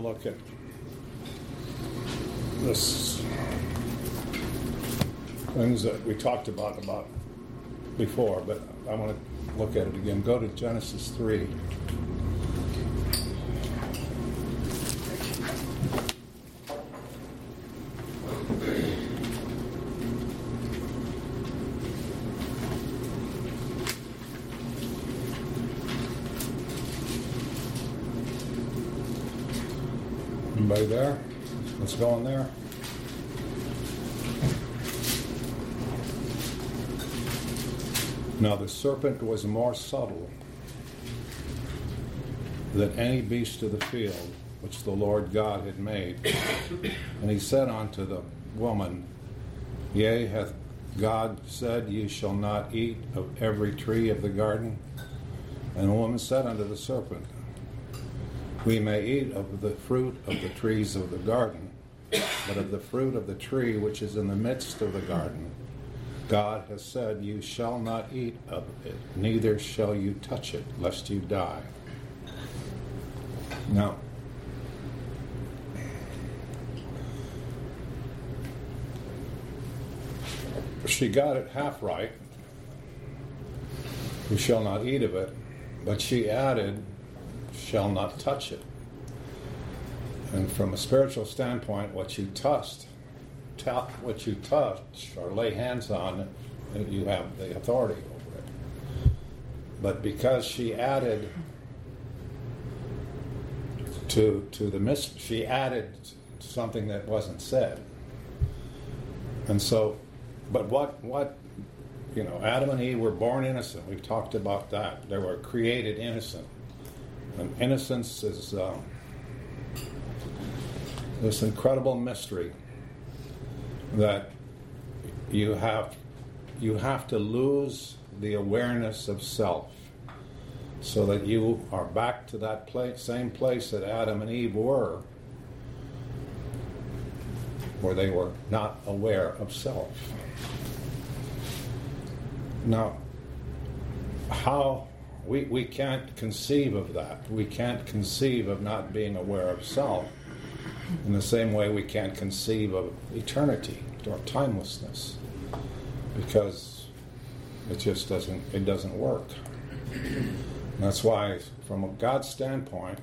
look at this things that we talked about before, but I want to look at it again. Go to Genesis 3. Anybody there? Let's go in there. Now the serpent was more subtle than any beast of the field which the Lord God had made. And he said unto the woman, Yea, hath God said, Ye shall not eat of every tree of the garden? And the woman said unto the serpent, We may eat of the fruit of the trees of the garden, but of the fruit of the tree which is in the midst of the garden, God has said, You shall not eat of it, neither shall you touch it, lest you die. Now, she got it half right. You shall not eat of it, but she added, shall not touch it. And from a spiritual standpoint, what you touch or lay hands on, you have the authority over it. But because she added she added something that wasn't said. And so, but what Adam and Eve were born innocent. We've talked about that. They were created innocent. And innocence is this incredible mystery that you have to lose the awareness of self so that you are back to that same place that Adam and Eve were, where they were not aware of self. Now, how we can't conceive of that. We can't conceive of not being aware of self in the same way we can't conceive of eternity or timelessness, because it just doesn't work. And that's why, from a God's standpoint,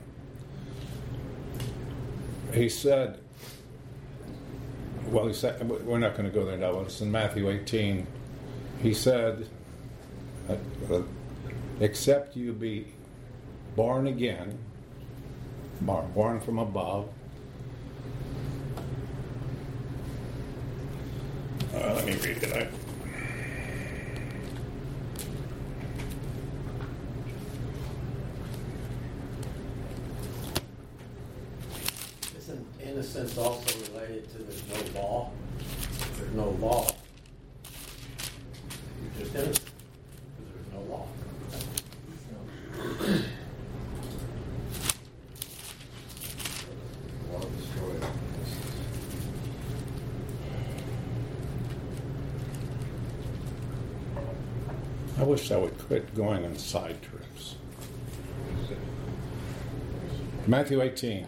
he said, we're not going to go there now, but it's in Matthew 18. He said, except you be born again, born from above. Let me read it. Isn't innocence also related to there's no law? There's no law. You're just innocent because there's no law. I wish I would quit going on side trips. Matthew 18,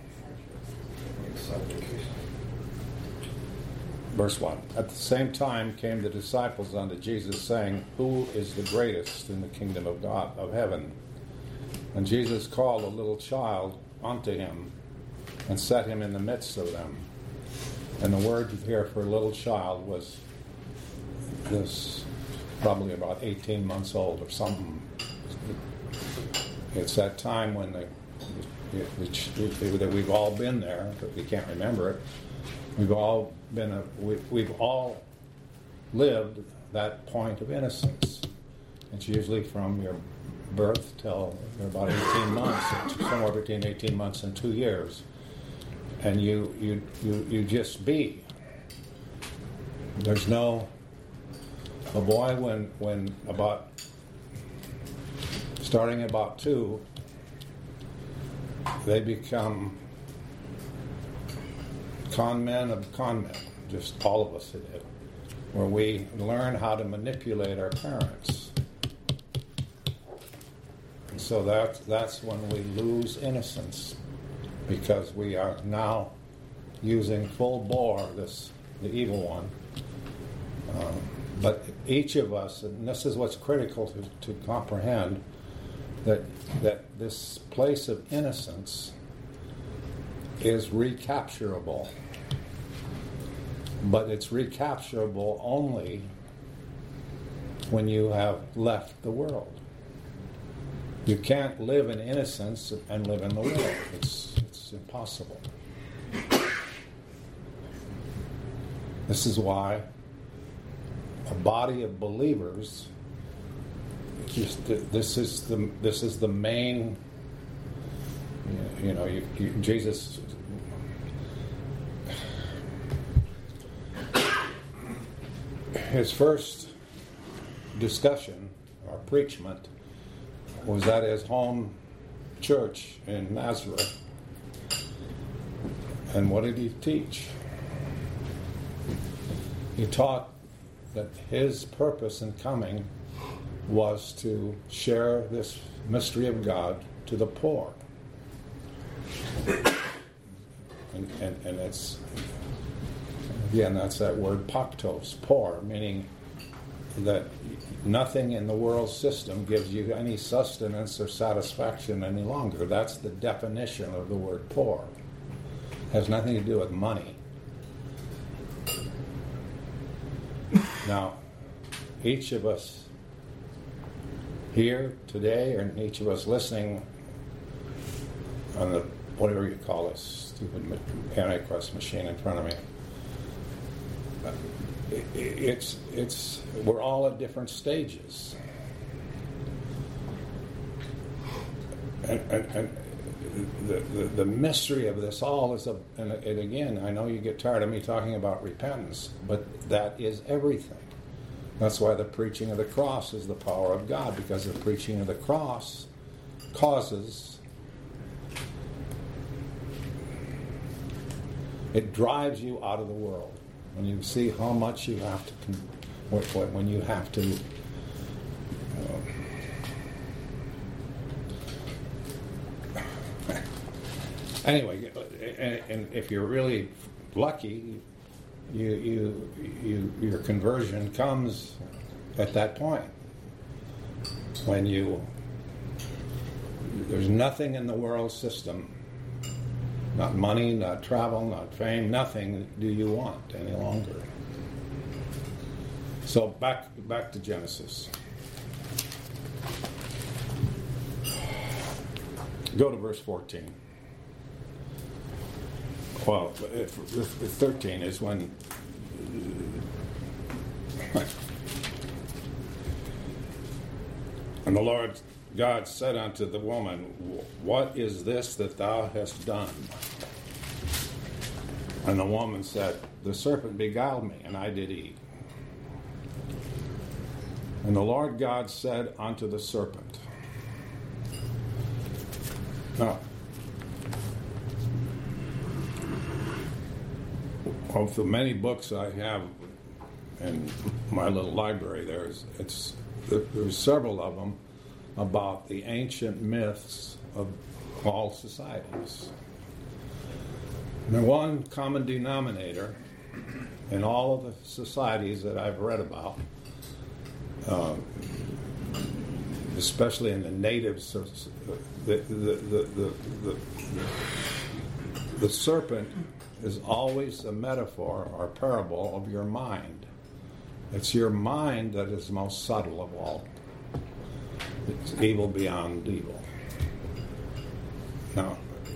verse 1. At the same time came the disciples unto Jesus, saying, Who is the greatest in the kingdom of God, of heaven? And Jesus called a little child unto him, and set him in the midst of them. And the word here for little child was this, probably about 18 months old or something. It's that time when that we've all been there, but we can't remember it. We've all lived that point of innocence. It's usually from your birth till you're about 18 months, somewhere between 18 months and 2 years. And you just be. There's no... A boy, when starting about 2, they become con men of con men. Just all of us did, where we learn how to manipulate our parents. And so that's when we lose innocence. because we are now using full bore the evil one. But each of us, and this is what's critical to comprehend, that this place of innocence is recapturable. But it's recapturable only when you have left the world. You can't live in innocence and live in the world. It's impossible. This is why a body of believers, this is the main, Jesus, his first discussion or preachment was at his home church in Nazareth. And what did he teach? He taught that his purpose in coming was to share this mystery of God to the poor. And it's, again, that's that word paktos, poor, meaning that nothing in the world system gives you any sustenance or satisfaction any longer. That's the definition of the word poor. It has nothing to do with money. Now, each of us here today, or each of us listening on the, whatever you call this stupid Antichrist machine in front of me, we're all at different stages. And the mystery of this all is, and again, I know you get tired of me talking about repentance, but that is everything. That's why the preaching of the cross is the power of God, because the preaching of the cross causes, it drives you out of the world. When you see how much you have to, when you have to, anyway, and if you're really lucky, your conversion comes at that point when there's nothing in the world system, not money, not travel, not fame, nothing do you want any longer. So back to Genesis. Go to verse 14. Well, 13 is when and the Lord God said unto the woman, what is this that thou hast done? And the woman said, the serpent beguiled me, and I did eat. And the Lord God said unto the serpent. Now, of the many books I have in my little library, there's several of them about the ancient myths of all societies. And the one common denominator in all of the societies that I've read about, especially in the natives, the serpent is always a metaphor or parable of your mind. It's your mind that is most subtle of all. It's evil beyond evil. Now,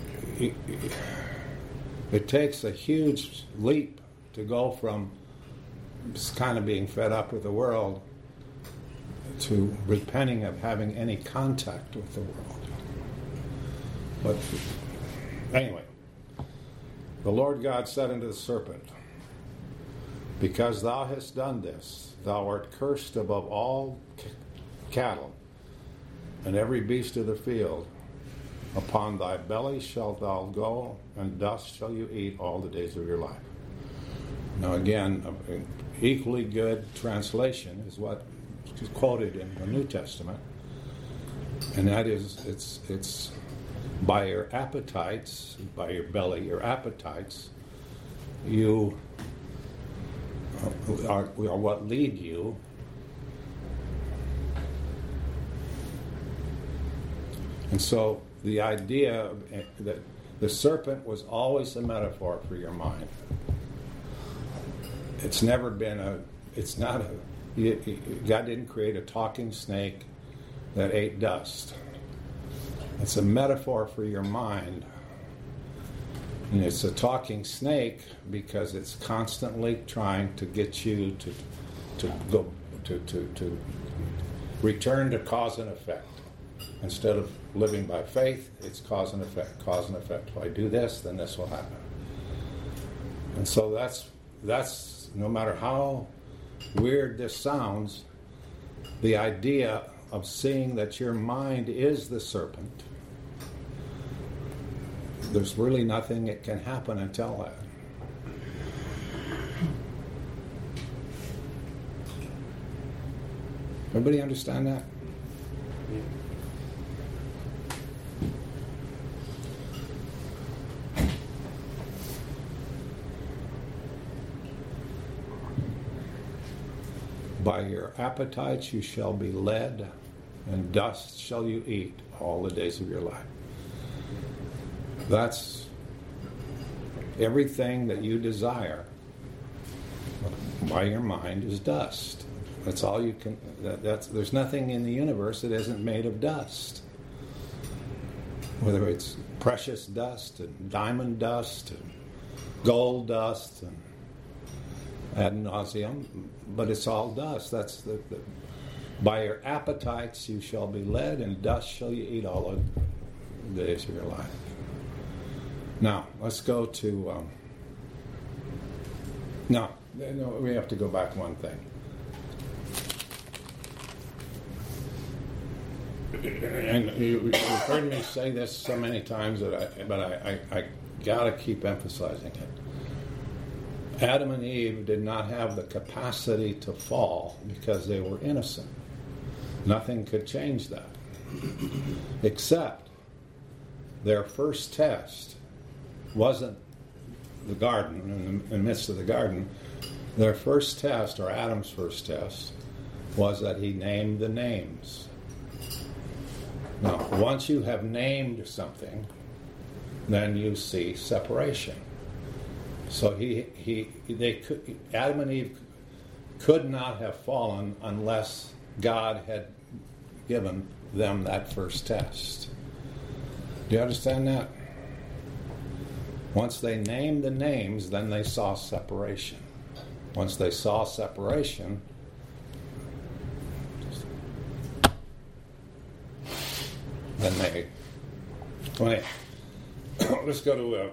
it takes a huge leap to go from just kind of being fed up with the world to repenting of having any contact with the world. But anyway, the Lord God said unto the serpent, because thou hast done this, thou art cursed above all cattle and every beast of the field. Upon thy belly shalt thou go, and dust shall you eat all the days of your life. Now again, an equally good translation is what is quoted in the New Testament, and that is, it's By your appetites, by your belly, your appetites, you are what lead you. And so the idea that the serpent was always a metaphor for your mind. It's never been God didn't create a talking snake that ate dust. It's a metaphor for your mind. And it's a talking snake because it's constantly trying to get you to return to cause and effect. Instead of living by faith, it's cause and effect, cause and effect. If I do this, then this will happen. And so that's no matter how weird this sounds, the idea of seeing that your mind is the serpent, there's really nothing that can happen until that. Everybody understand that? By your appetites you shall be led, and dust shall you eat all the days of your life. That's everything that you desire by your mind is dust. That's all you can. There's nothing in the universe that isn't made of dust. Whether it's precious dust and diamond dust and gold dust and ad nauseum, but it's all dust. That's by your appetites you shall be led, and dust shall you eat all the days of your life. Now, let's go to... No, we have to go back one thing. And you've heard me say this so many times but I got to keep emphasizing it. Adam and Eve did not have the capacity to fall because they were innocent. Nothing could change that. Except their first test wasn't the garden, in the midst of the garden. Their first test, or Adam's first test, was that he named the names. Now, once you have named something, then you see separation. So Adam and Eve could not have fallen unless God had given them that first test. Do you understand that? Once they named the names, then they saw separation. Once they saw separation, then they... Let's go to...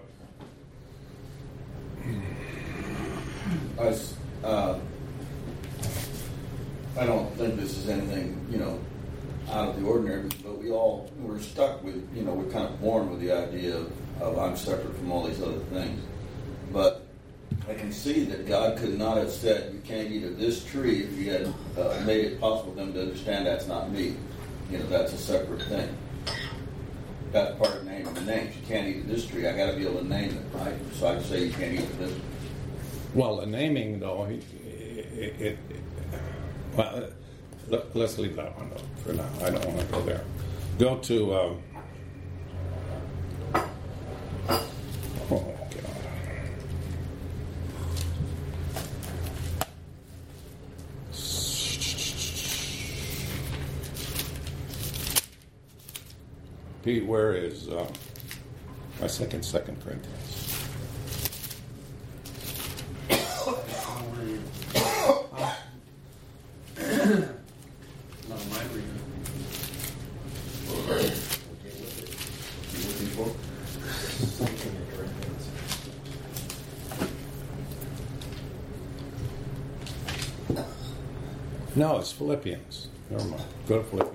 I don't think this is anything, out of the ordinary, but we're stuck with, we're kind of born with the idea of I'm separate from all these other things. But I can see that God could not have said you can't eat of this tree if He had made it possible for them to understand that's not me. That's a separate thing. That's part of naming the names. You can't eat of this tree. I got to be able to name it, right? So I can say you can't eat of this. Well, the naming, though, let's leave that one for now. I don't want to go there. Go to... oh, God. Pete, where is my second Corinthians? No, it's Philippians. Never mind. Go to Philippians.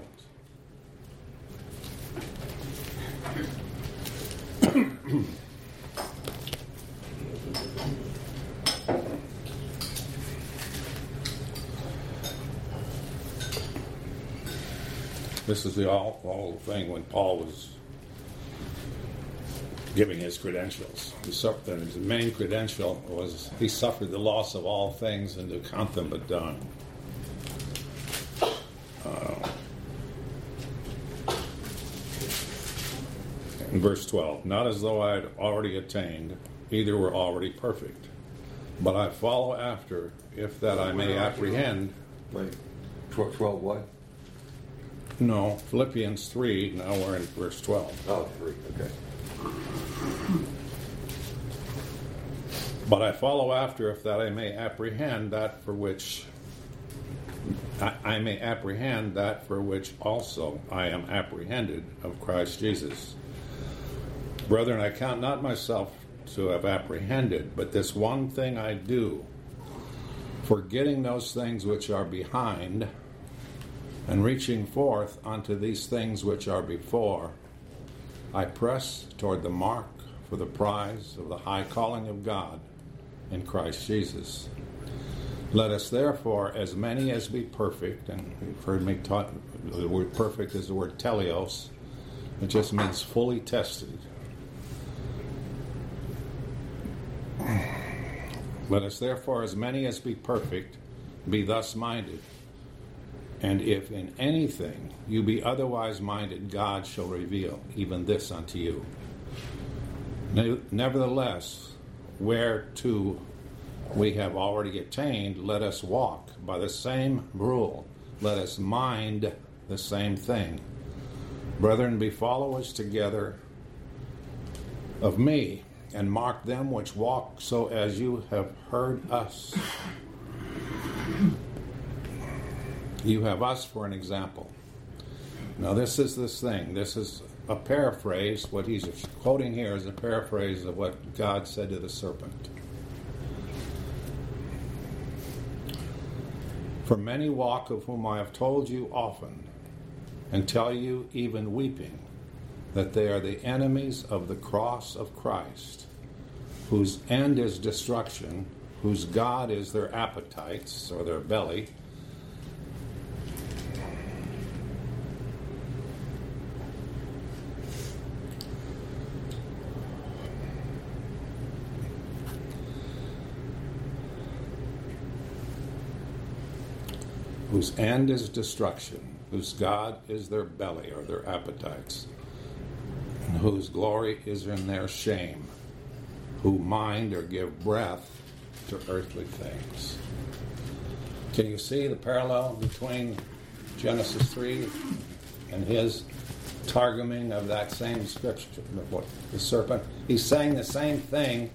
This is the all thing when Paul was giving his credentials. His main credential was he suffered the loss of all things and to count them but dung. In verse 12, not as though I had already attained, either were already perfect, but I follow after, if that I may apprehend. Wait, 12 what? No, Philippians 3, now we're in verse 12. Oh, 3, okay. But I follow after, if that I may apprehend that for which I may apprehend that for which also I am apprehended of Christ Jesus. Brethren, I count not myself to have apprehended, but this one thing I do, forgetting those things which are behind, and reaching forth unto these things which are before, I press toward the mark for the prize of the high calling of God in Christ Jesus. Let us therefore, as many as be perfect, and you've heard me talk, the word perfect is the word teleos, it just means fully tested. Let us therefore, as many as be perfect, be thus minded. And if in anything you be otherwise minded, God shall reveal even this unto you. Nevertheless, whereto we have already attained, let us walk by the same rule. Let us mind the same thing. Brethren, be followers together of me, and mark them which walk so as you have heard us. You have us for an example. Now this is this thing. This is a paraphrase. What he's quoting here is a paraphrase of what God said to the serpent. For many walk, of whom I have told you often, and tell you even weeping, that they are the enemies of the cross of Christ, whose end is destruction, whose God is their appetites, or their belly, whose end is destruction, whose God is their belly, or their appetites, and whose glory is in their shame, who mind or give breath to earthly things. Can you see the parallel between Genesis 3 and his targuming of that same scripture, the serpent? He's saying the same thing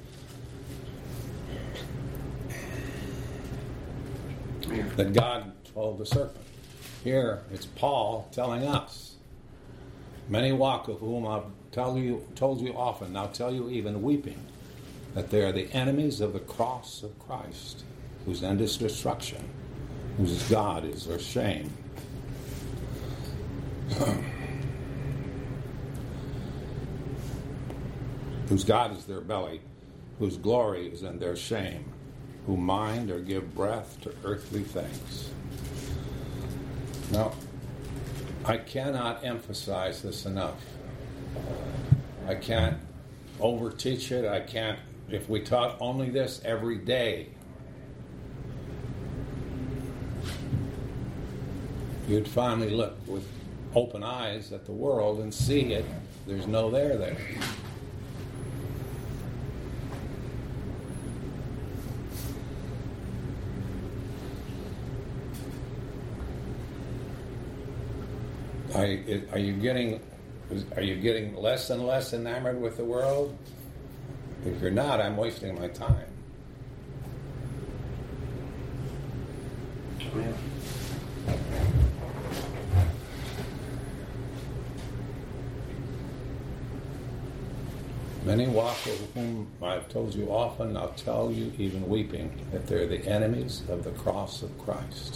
that God told the serpent. Here, it's Paul telling us. Many walk, of whom I've told you often, now tell you even weeping, that they are the enemies of the cross of Christ, whose end is destruction, whose God is their shame. Whose God is their belly, whose glory is in their shame, who mind or give breath to earthly things. Now, I cannot emphasize this enough. I can't overteach it. I can't, if we taught only this every day, you'd finally look with open eyes at the world and see it. There's no there. Are you getting less and less enamored with the world? If you're not, I'm wasting my time. Many walk, of whom I've told you often, I'll tell you even weeping, that they're the enemies of the cross of Christ.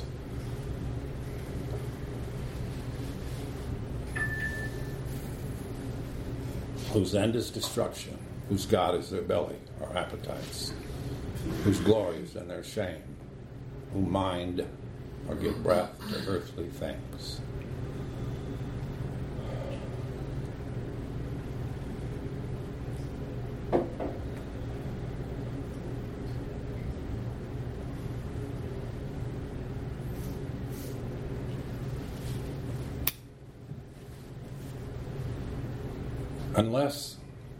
Whose end is destruction, whose God is their belly, or appetites, whose glory is in their shame, who mind or give breath to earthly things. Unless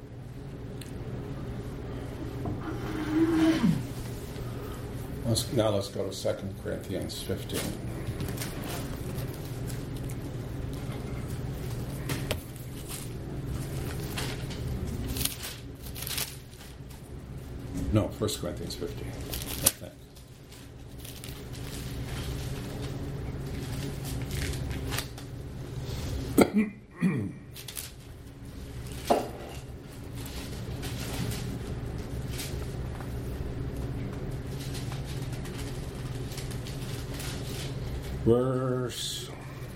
let's go to 2 Corinthians 15. No, 1 Corinthians 15, I think. Verse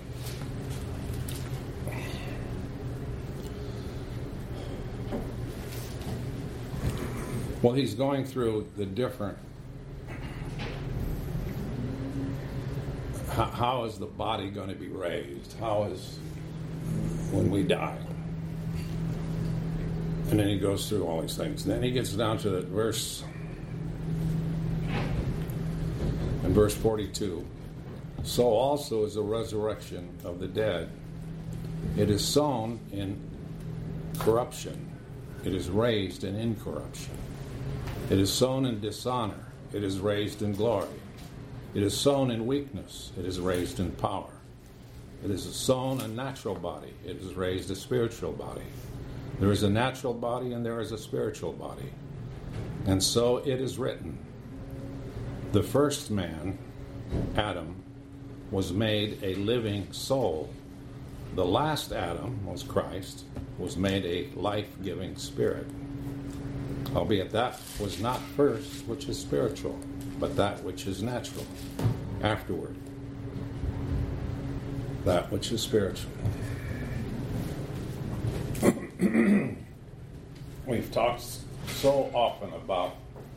well, he's going through the different. How is the body going to be raised? How is when we die? And then he goes through all these things. And then he gets down to the verse, in verse 42. So also is the resurrection of the dead. It is sown in corruption. It is raised in incorruption. It is sown in dishonor. It is raised in glory. It is sown in weakness. It is raised in power. It is sown a natural body. It is raised a spiritual body. There is a natural body and there is a spiritual body. And so it is written, the first man, Adam, was made a living soul. The last Adam, was Christ, was made a life-giving spirit. Albeit that was not first which is spiritual, but that which is natural afterward. That which is spiritual. We've talked so often about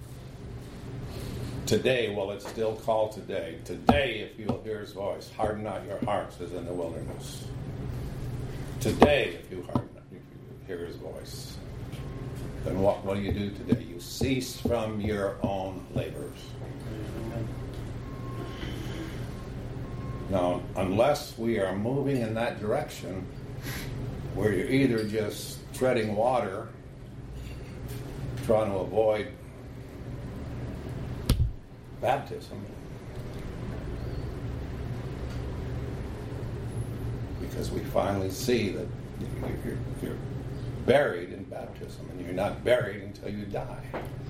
today. Well, it's still called today. Today, if you'll hear his voice, harden not your hearts as in the wilderness. Today, if you hear his voice, then what do you do today? You cease from your own labors. Now, unless we are moving in that direction, where you're either just treading water, trying to avoid baptism, because we finally see that you're buried in baptism, and you're not buried until you die.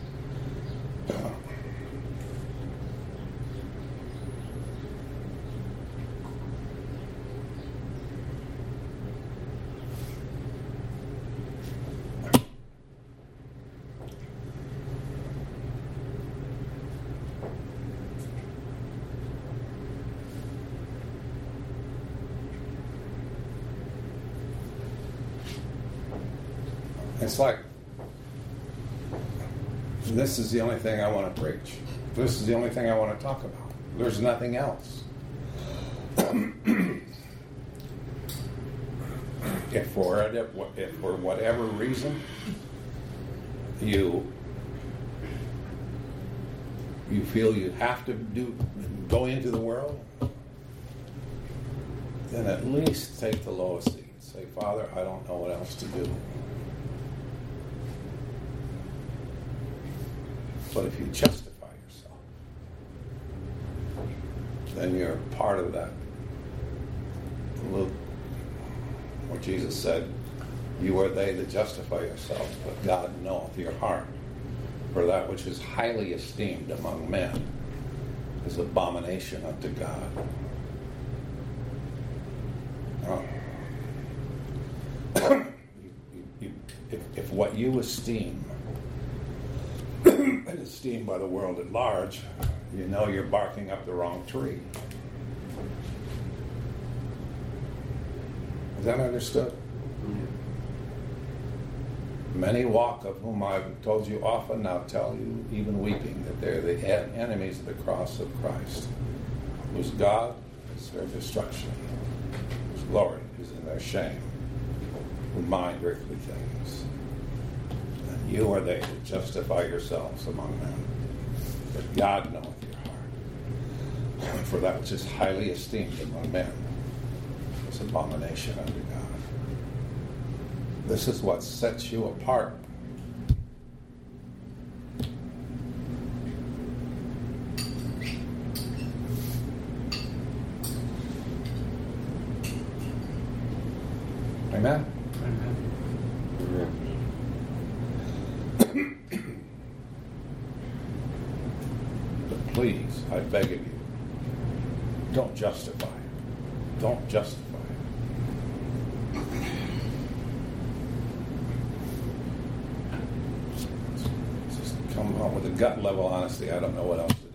It's like, this is the only thing I want to preach. This is the only thing I want to talk about. There's nothing else. If for whatever reason you feel you have to go into the world, then at least take the lowest seat. Say, Father, I don't know what else to do. But if you justify yourself, then you're part of that. What Jesus said, you are they that justify yourselves, but God knoweth your heart. For that which is highly esteemed among men is abomination unto God. If what you esteem is esteemed by the world at large, you know you're barking up the wrong tree. Is that understood? Many walk, of whom I've told you often, now tell you, even weeping, that they're the enemies of the cross of Christ, whose God is their destruction, whose glory is in their shame, who mind earthly things. And you are they that justify yourselves among men, but God knoweth your heart. For that which is highly esteemed among men is abomination unto God. This is what sets you apart. Amen? But please, I beg of you, don't justify it. Don't justify it. Just come on with a gut level honesty. I don't know what else to do.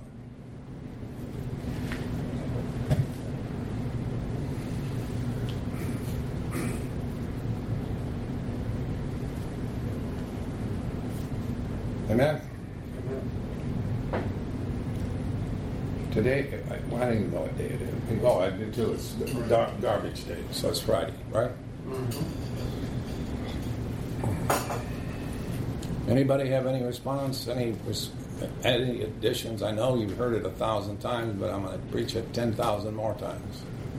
Amen? Today, I don't even know what day it is. Oh, I do too. It's garbage day, so it's Friday, right? Anybody have any response? Any additions? I know you've heard it 1,000 times, but I'm going to preach it 10,000 more times.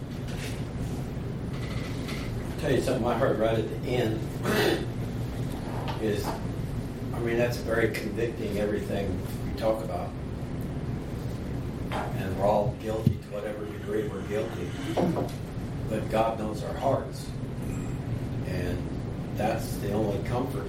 I'll tell you something I heard right at the end is, I mean, that's very convicting, everything we talk about. And we're all guilty to whatever degree we're guilty. But God knows our hearts. And that's the only comfort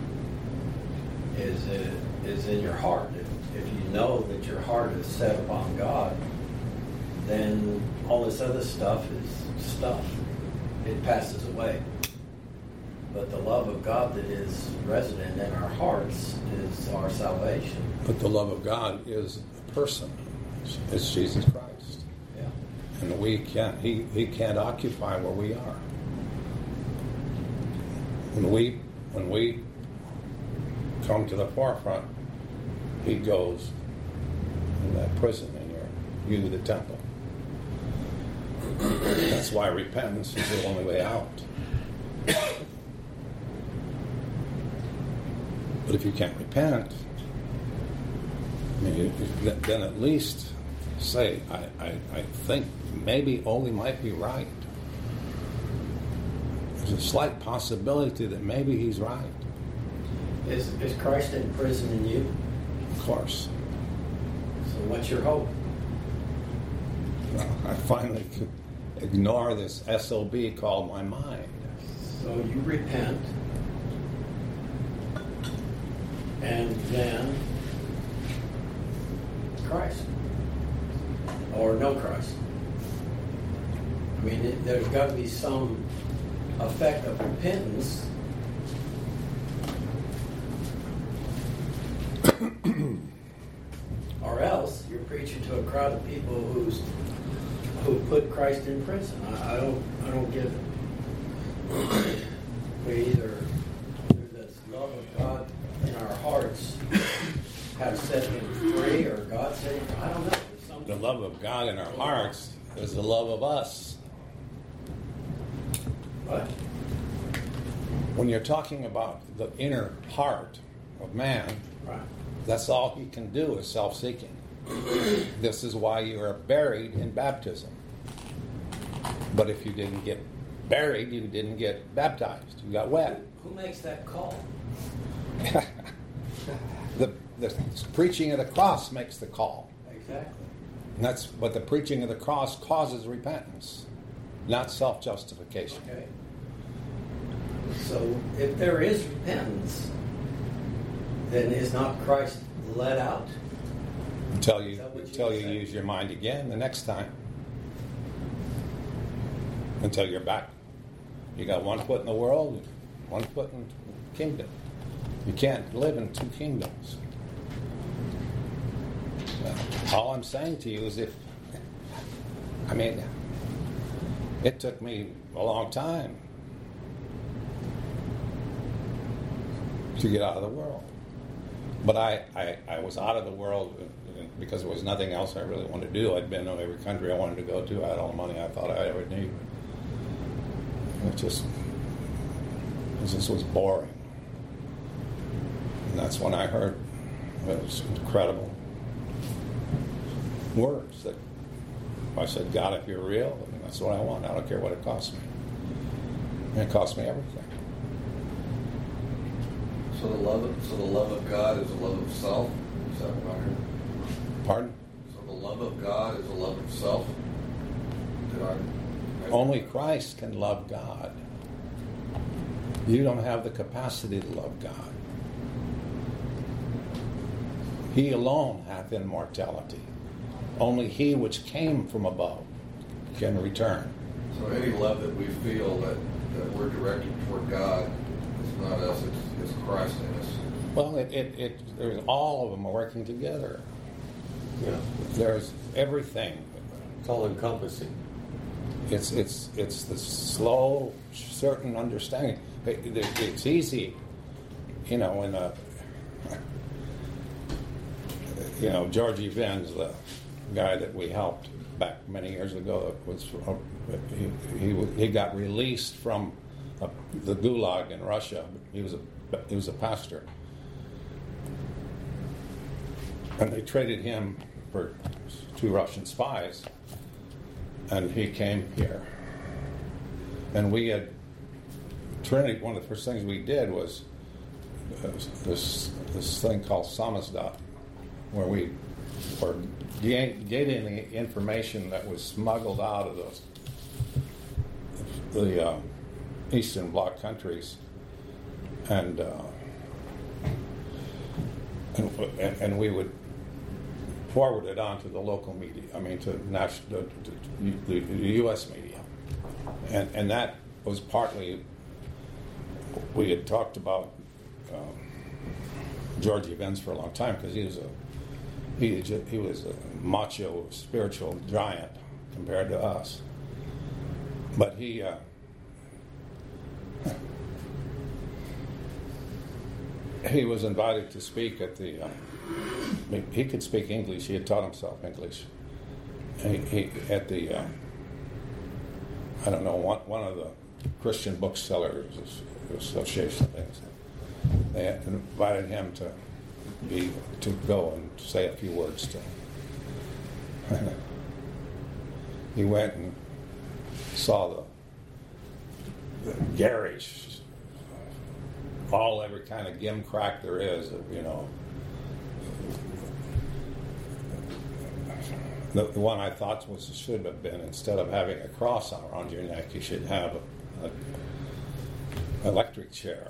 is in your heart. If you know that your heart is set upon God, then all this other stuff is stuff. It passes away. But the love of God that is resident in our hearts is our salvation. But the love of God is a person. It's Jesus Christ. Yeah. And we can't, he can't occupy where we are. When we come to the forefront, he goes in that prison and you the temple. That's why repentance is the only way out. But if you can't repent, I mean, then at least say, I think maybe Ole might be right. There's a slight possibility that maybe he's right. Is Christ in prison in you? Of course. So what's your hope? Well, I finally could ignore this SOB called my mind. So you repent, and then Christ. Or no Christ. I mean, there's got to be some effect of repentance. Or else you're preaching to a crowd of people who put Christ in prison. I don't get it. We either through this love of God in our hearts have set him free, or God set him. I don't know. The love of God in our hearts is the love of us. What? When you're talking about the inner heart of man, Right. that's all he can do is self-seeking. This is why you are buried in baptism. But if you didn't get buried, you didn't get baptized. You got wet. Who makes that call? The preaching of the cross makes the call. Exactly. And that's what the preaching of the cross causes repentance, not self-justification. Okay. So if there is repentance, then is not Christ let out? Until Is you that what you until you said? use your mind again the next time. Until you're back. You got one foot in the world, one foot in the kingdom. You can't live in two kingdoms. All I'm saying to you is it took me a long time to get out of the world. But I was out of the world because there was nothing else I really wanted to do. I'd been in every country I wanted to go to. I had all the money I thought I ever need. It just was boring. And that's when I heard those incredible words that I said, God, if you're real, that's what I want. I don't care what it costs me. And it cost me everything. So the love of God is the love of self. Is that what I heard? Pardon? So the love of God is the love of self. Did I? Only Christ can love God. You don't have the capacity to love God. He alone hath immortality. Only he which came from above can return. So any love that we feel that we're directed toward God is not us, it's Christ in us. Well, there's all of them are working together. Yeah. There's everything. It's all encompassing. It's the slow, certain understanding. It's easy, in Georgie Venz, the guy that we helped back many years ago, he got released from the Gulag in Russia. He was a pastor, and they traded him for 2 Russian spies, and he came here. And we had Trinity. One of the first things we did was this thing called Samizdat, where we were getting the information that was smuggled out of the Eastern Bloc countries, and we would forward it on to the local media. I mean, to the U.S. media, and that was partly. We had talked about Georgie Venz for a long time because he was a macho spiritual giant compared to us. But he was invited to speak at the. He could speak English. He had taught himself English. He at the. I don't know, one of the Christian booksellers association things. They had invited him to go and say a few words to him. He went and saw the garage, every kind of gimcrack there is, The one I thought should have been, instead of having a cross around your neck, you should have an electric chair.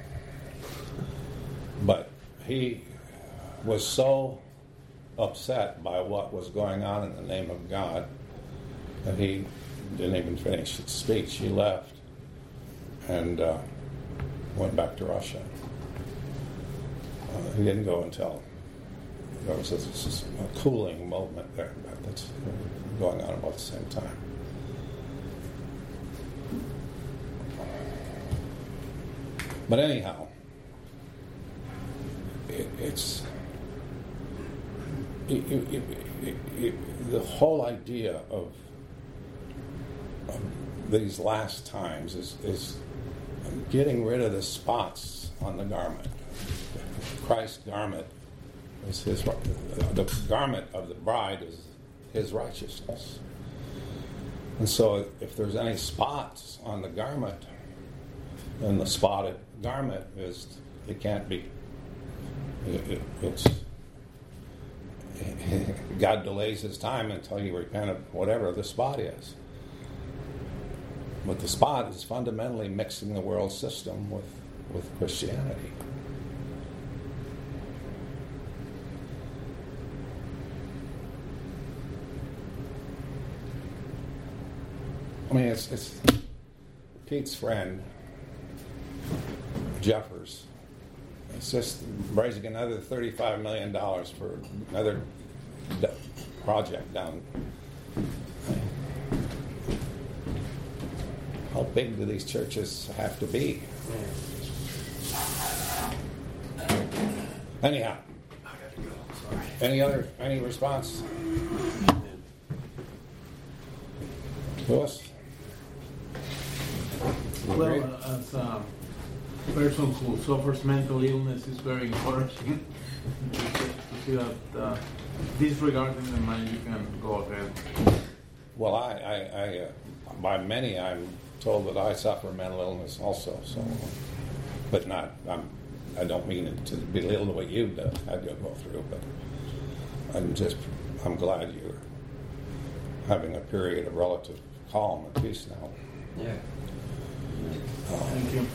But he was so upset by what was going on in the name of God that he didn't even finish his speech. He left and went back to Russia. He didn't go until there was a cooling movement there that's going on about the same time. But anyhow, the whole idea of these last times is getting rid of the spots on the garment. Christ's garment is the garment of the bride is his righteousness. And so if there's any spots on the garment, then the spotted garment it can't be. It's God delays his time until you repent of whatever the spot is. But the spot is fundamentally mixing the world system with Christianity. I mean, it's Pete's friend, Jeffers. It's just raising another $35 million for another project down. How big do these churches have to be? Anyhow, I gotta go. Sorry. Any response? Louis? Well, as a person who suffers mental illness, it's very encouraging to see that disregarding the mind, you can go ahead. Well, I by many, I'm told that I suffer mental illness also. So, but not. I'm I don't mean it to belittle what you've had to go through, but I'm glad you're having a period of relative calm and peace now. Yeah. Thank you.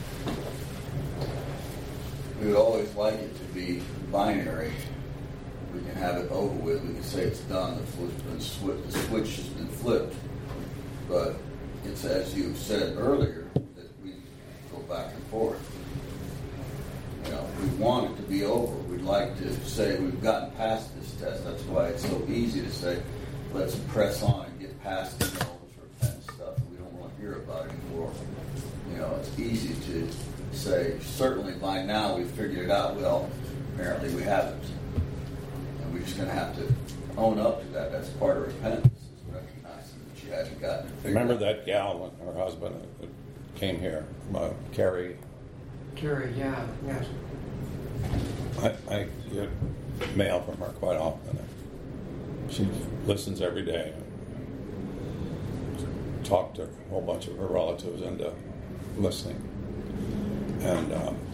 We would always like it to be binary. We can have it over with. We can say it's done. The switch has been flipped. But it's as you said earlier that we go back and forth. You know, we want it to be over. We'd like to say we've gotten past this test. That's why it's so easy to say, let's press on and get past all this repentance stuff that we don't want to hear about anymore. You know, it's easy to say, certainly by now we've figured it out. Well, apparently we haven't. And we're just going to have to own up to that. That's part of repentance, is recognizing that you haven't gotten it figured Remember out. that gal and her husband that came here, Carrie? Carrie, yeah. I get mail from her quite often. She listens every day. Talked to a whole bunch of her relatives into listening. And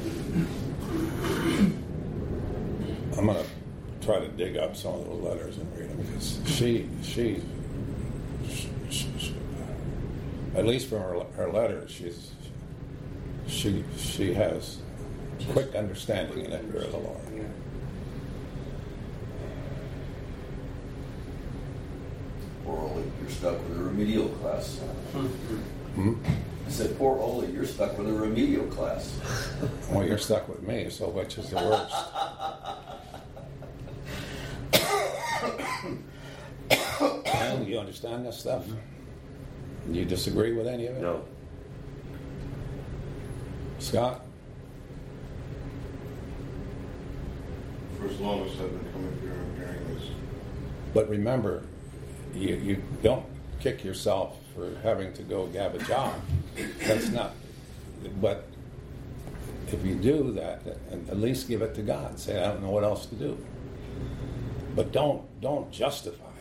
I'm going to try to dig up some of those letters and read them, because she at least from her letters, she has quick understanding in the fear of the Lord. Poor Ole, you're stuck with a remedial class. I said, poor Ole, you're stuck with a remedial class. Well, you're stuck with me, so which is the worst? And you understand this stuff? Do you disagree with any of it? No. Scott? For as long as I've been coming here and hearing this. But remember, you don't kick yourself for having to go gab a job. That's not. But if you do that, at least give it to God. Say, I don't know what else to do. But don't justify it.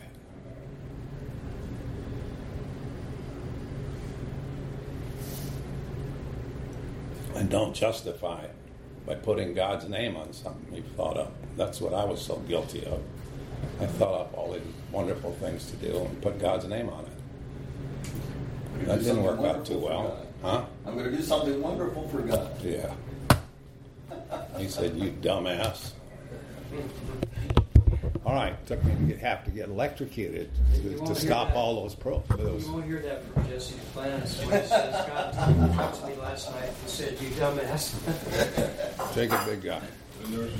And don't justify it by putting God's name on something you've thought up. That's what I was so guilty of. I thought up all these wonderful things to do and put God's name on it. That didn't work out too well. Huh? I'm going to do something wonderful for God. Yeah. He said, you dumbass. All right, took me to have to get electrocuted to stop all those You won't hear that from Jesse Duplantis when he says, God talked to me last night and said, you dumbass. Jacob, big guy. The nurses